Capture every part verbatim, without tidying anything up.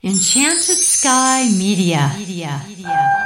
Enchanted Sky Media. Media. Media.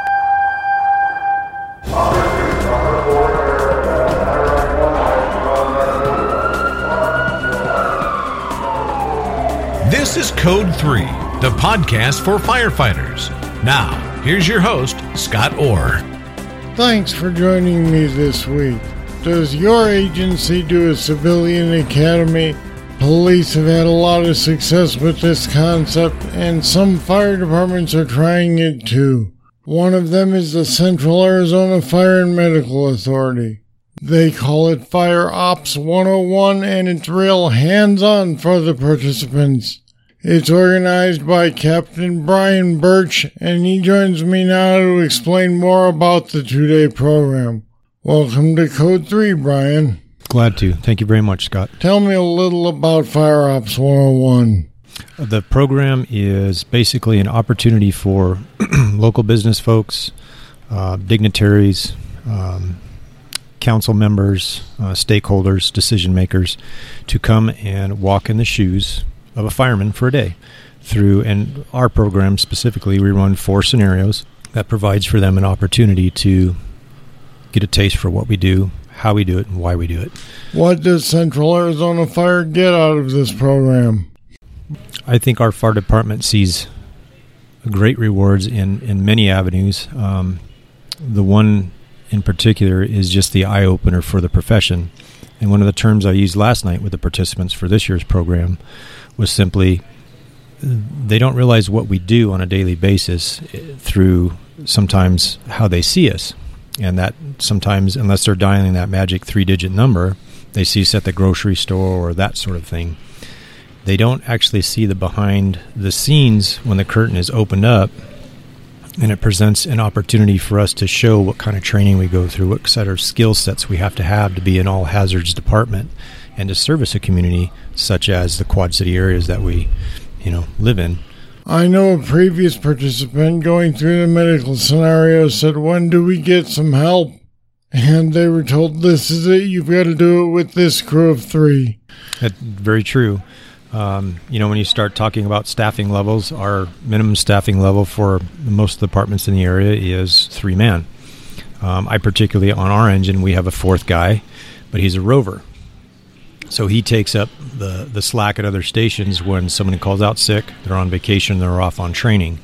This is Code three, the podcast for firefighters. Now, here's your host, Scott Orr. Thanks for joining me this week. Does your agency do a civilian academy? Police have had a lot of success with this concept, and some fire departments are trying it too. One of them is the Central Arizona Fire and Medical Authority. They call it Fire Ops one oh one, and it's real hands-on for the participants. It's organized by Captain Brian Birch, and he joins me now to explain more about the two-day program. Welcome to Code three, Brian. Glad to. Thank you very much, Scott. Tell me a little about Fire Ops one oh one. The program is basically an opportunity for local business folks, uh, dignitaries, um, council members, uh, stakeholders, decision makers to come and walk in the shoes of a fireman for a day. Through, and our program specifically, we run four scenarios that provides for them an opportunity to get a taste for what we do, how we do it, and why we do it. What does Central Arizona Fire get out of this program? I think our fire department sees great rewards in, in many avenues. Um, the one in particular is just the eye-opener for the profession. And one of the terms I used last night with the participants for this year's program was simply they don't realize what we do on a daily basis through sometimes how they see us. And that sometimes, unless they're dialing that magic three-digit number, they see us at the grocery store or that sort of thing. They don't actually see the behind the scenes when the curtain is opened up, and it presents an opportunity for us to show what kind of training we go through, what set of skill sets we have to have to be an all-hazards department and to service a community such as the Quad City areas that we, you know, live in. I know a previous participant going through the medical scenario said, when do we get some help? And they were told, this is it, you've got to do it with this crew of three. That's very true. Um, you know, when you start talking about staffing levels, our minimum staffing level for most of the departments in the area is three man. Um, I particularly, on our engine, we have a fourth guy, but he's a rover. So he takes up the, the slack at other stations when someone calls out sick, they're on vacation, they're off on training.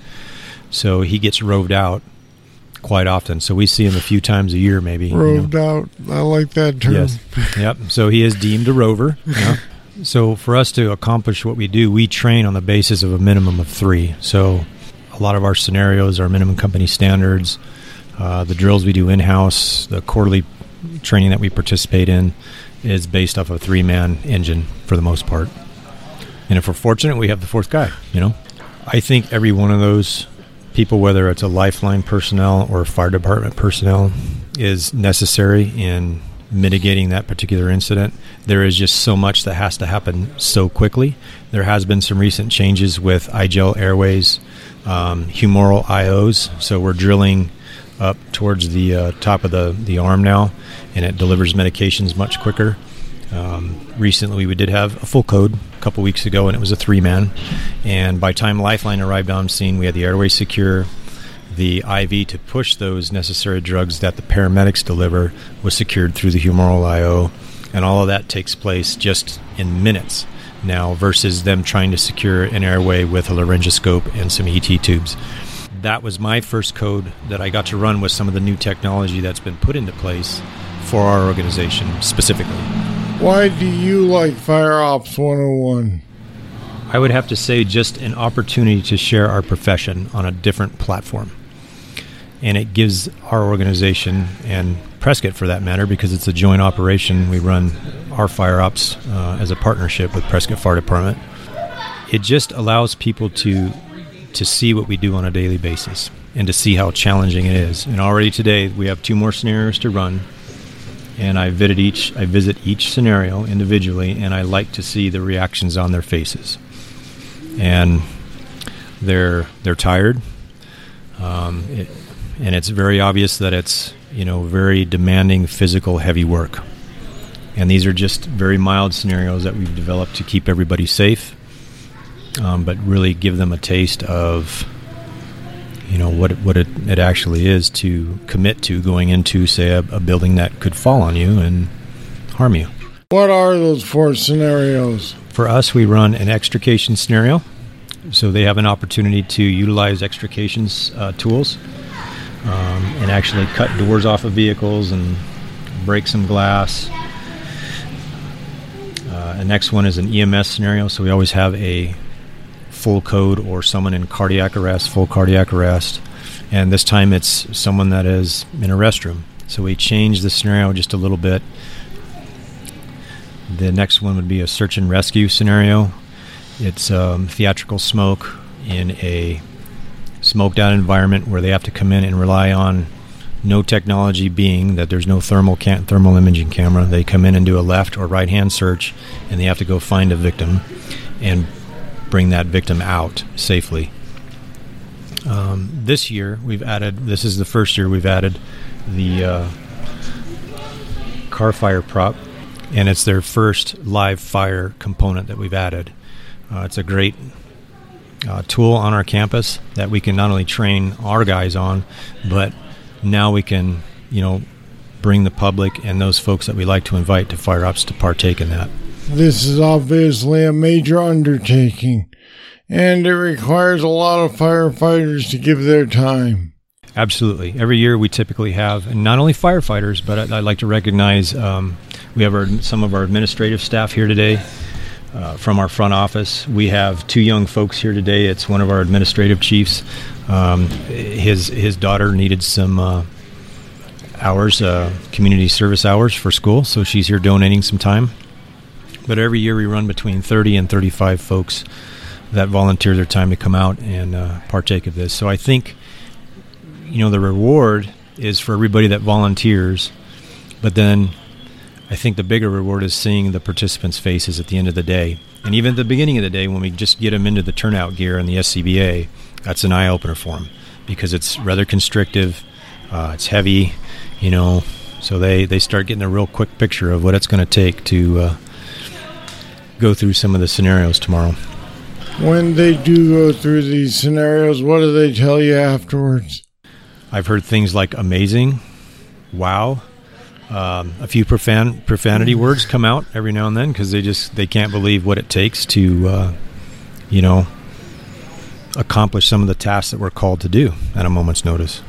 So he gets roved out quite often. So we see him a few times a year maybe. Roved you know. out. I like that term. Yes. Yep. So he is deemed a rover. Yeah. So for us to accomplish what we do, we train on the basis of a minimum of three. So a lot of our scenarios are minimum company standards. Uh, the drills we do in-house, the quarterly training that we participate in is based off a three-man engine for the most part. And if we're fortunate, we have the fourth guy, you know. I think every one of those people, whether it's a lifeline personnel or fire department personnel, is necessary in mitigating that particular incident. There is just so much that has to happen so quickly. There has been some recent changes with I G E L Airways, um, humoral I Os, so we're drilling up towards the uh, top of the, the arm now, and it delivers medications much quicker. Um, recently, we did have a full code a couple weeks ago, and it was a three-man. And by time Lifeline arrived on scene, we had the airway secure. The I V to push those necessary drugs that the paramedics deliver was secured through the humoral I O, and all of that takes place just in minutes now versus them trying to secure an airway with a laryngoscope and some E T tubes. That was my first code that I got to run with some of the new technology that's been put into place for our organization specifically. Why do you like Fire Ops one oh one? I would have to say just an opportunity to share our profession on a different platform. And it gives our organization, and Prescott for that matter, because it's a joint operation, we run our Fire Ops uh, as a partnership with Prescott Fire Department. It just allows people to to see what we do on a daily basis and to see how challenging it is. And already today we have two more scenarios to run, and I visit each I visit each scenario individually, and I like to see the reactions on their faces. And they're they're tired, um, it, and it's very obvious that it's, you know, very demanding physical heavy work. And these are just very mild scenarios that we've developed to keep everybody safe um, but really give them a taste of, you know, what it, what it, it actually is to commit to going into, say, a, a building that could fall on you and harm you. What are those four scenarios? For us, we run an extrication scenario. So they have an opportunity to utilize extrication uh, tools um, and actually cut doors off of vehicles and break some glass. Uh, the next one is an E M S scenario. So we always have a full code or someone in cardiac arrest, full cardiac arrest. And this time it's someone that is in a restroom. So we change the scenario just a little bit. The next one would be a search and rescue scenario. It's um, theatrical smoke in a smoked out environment where they have to come in and rely on no technology, being that there's no thermal cam- thermal imaging camera. They come in and do a left or right hand search, and they have to go find a victim and bring that victim out safely. Um, this year we've added, this is the first year we've added the uh, car fire prop, and it's their first live fire component that we've added. Uh, it's a great uh, tool on our campus that we can not only train our guys on, but now we can, you know, bring the public and those folks that we like to invite to fire ops to partake in that. This is obviously a major undertaking, and it requires a lot of firefighters to give their time. Absolutely. Every year we typically have, and not only firefighters, but I, I'd like to recognize um, we have our, some of our administrative staff here today uh, from our front office. We have two young folks here today. It's one of our administrative chiefs. Um, his his daughter needed some uh, hours, uh, community service hours for school, so she's here donating some time. But every year we run between thirty and thirty-five folks that volunteer their time to come out and uh, partake of this. So I think, you know, the reward is for everybody that volunteers, but then I think the bigger reward is seeing the participants' faces at the end of the day. And even at the beginning of the day, when we just get them into the turnout gear and the S C B A, that's an eye-opener for them because it's rather constrictive, uh, it's heavy, you know, so they, they start getting a real quick picture of what it's going to take to uh, go through some of the scenarios tomorrow. When they do go through these scenarios, what do they tell you afterwards? I've heard things like amazing, wow, um, a few profan- profanity words come out every now and then because they just they can't believe what it takes to, uh, you know, accomplish some of the tasks that we're called to do at a moment's notice.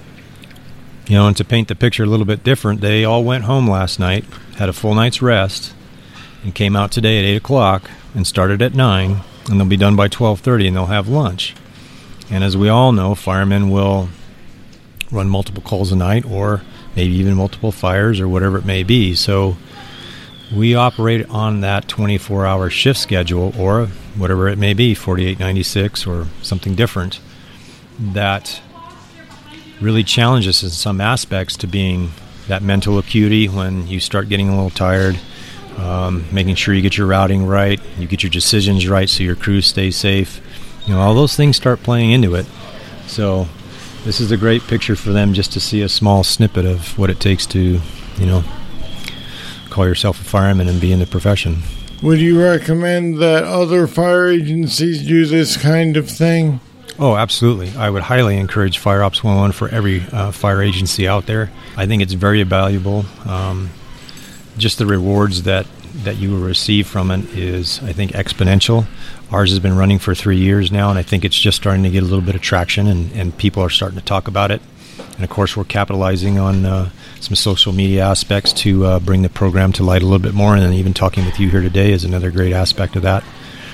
You know, and to paint the picture a little bit different, they all went home last night, had a full night's rest, and came out today at eight o'clock and started at nine, and they'll be done by twelve thirty, and they'll have lunch. And as we all know, firemen will run multiple calls a night or maybe even multiple fires or whatever it may be. So we operate on that twenty-four hour shift schedule or whatever it may be, forty-eight ninety-six or something different, that really challenges us in some aspects to being that mental acuity when you start getting a little tired, um, making sure you get your routing right, you get your decisions right so your crew stays safe. You know, all those things start playing into it. So this is a great picture for them just to see a small snippet of what it takes to, you know, call yourself a fireman and be in the profession. Would you recommend that other fire agencies do this kind of thing? Oh, absolutely. I would highly encourage Fire Ops one oh one for every uh, fire agency out there. I think it's very valuable. Um, just the rewards that, that you will receive from it is, I think, exponential. Ours has been running for three years now, and I think it's just starting to get a little bit of traction, and, and people are starting to talk about it. And, of course, we're capitalizing on uh, some social media aspects to uh, bring the program to light a little bit more, and then even talking with you here today is another great aspect of that.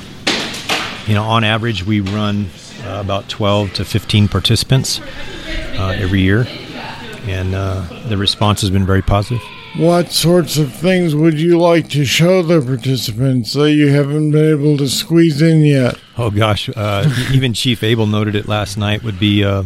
You know, on average, we run uh, about twelve to fifteen participants uh, every year, and uh, the response has been very positive. What sorts of things would you like to show the participants that you haven't been able to squeeze in yet? Oh, gosh. Uh, even Chief Abel noted it last night would be uh,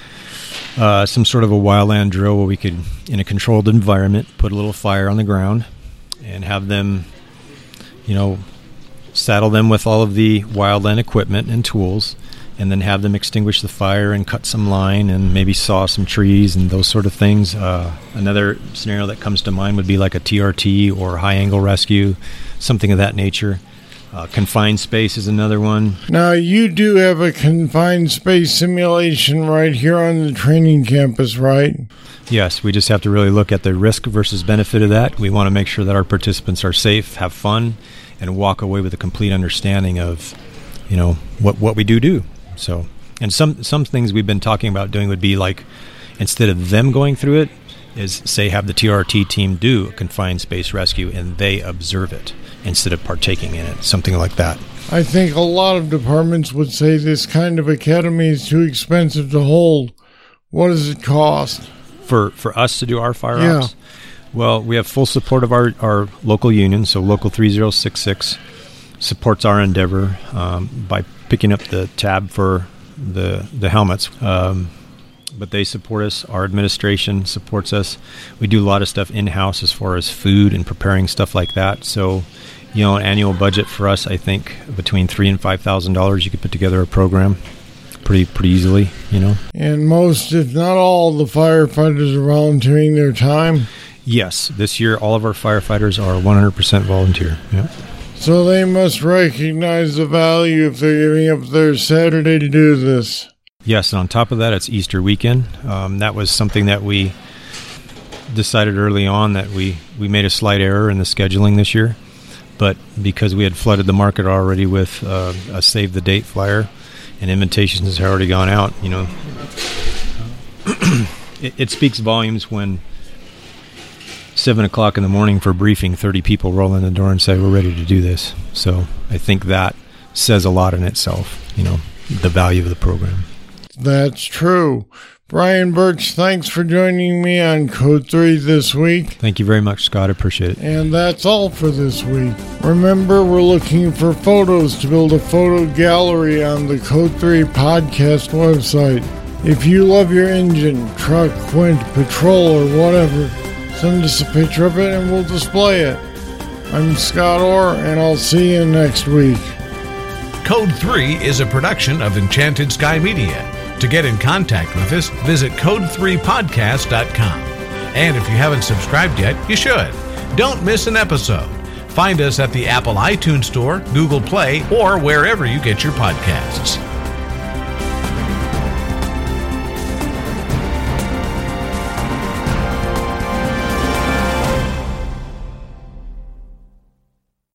uh, some sort of a wildland drill where we could, in a controlled environment, put a little fire on the ground and have them, you know, saddle them with all of the wildland equipment and tools, and then have them extinguish the fire and cut some line and maybe saw some trees and those sort of things. Uh, another scenario that comes to mind would be like a T R T or high-angle rescue, something of that nature. Uh, confined space is another one. Now, you do have a confined space simulation right here on the training campus, right? Yes, we just have to really look at the risk versus benefit of that. We want to make sure that our participants are safe, have fun, and walk away with a complete understanding of, you know, what, what we do do. So, and some, some things we've been talking about doing would be like, instead of them going through it, is say have the T R T team do a confined space rescue and they observe it instead of partaking in it, something like that. I think a lot of departments would say this kind of academy is too expensive to hold. What does it cost? For for us to do our fire yeah. ops? Well, we have full support of our, our local union, so Local three zero six six supports our endeavor um, by picking up the tab for the, the helmets. Um, but they support us. Our administration supports us. We do a lot of stuff in-house as far as food and preparing stuff like that. So, you know, an annual budget for us, I think, between three and five thousand dollars, you could put together a program pretty pretty easily, you know. And most, if not all, the firefighters are volunteering their time? Yes. This year, all of our firefighters are one hundred percent volunteer. Yeah. So they must recognize the value if they're giving up their Saturday to do this. Yes, and on top of that, it's Easter weekend. Um, that was something that we decided early on that we, we made a slight error in the scheduling this year. But because we had flooded the market already with uh, a save the date flyer and invitations had already gone out, you know, it, it speaks volumes when seven o'clock in the morning for briefing, thirty people roll in the door and say, we're ready to do this. So I think that says a lot in itself, you know, the value of the program. That's true. Brian Birch, thanks for joining me on Code three this week. Thank you very much, Scott. I appreciate it. And that's all for this week. Remember, we're looking for photos to build a photo gallery on the Code three podcast website. If you love your engine, truck, quint, patrol, or whatever, send us a picture of it and we'll display it. I'm Scott Orr, and I'll see you next week. Code three is a production of Enchanted Sky Media. To get in contact with us, visit code three podcast dot com. And if you haven't subscribed yet, you should. Don't miss an episode. Find us at the Apple iTunes Store, Google Play, or wherever you get your podcasts.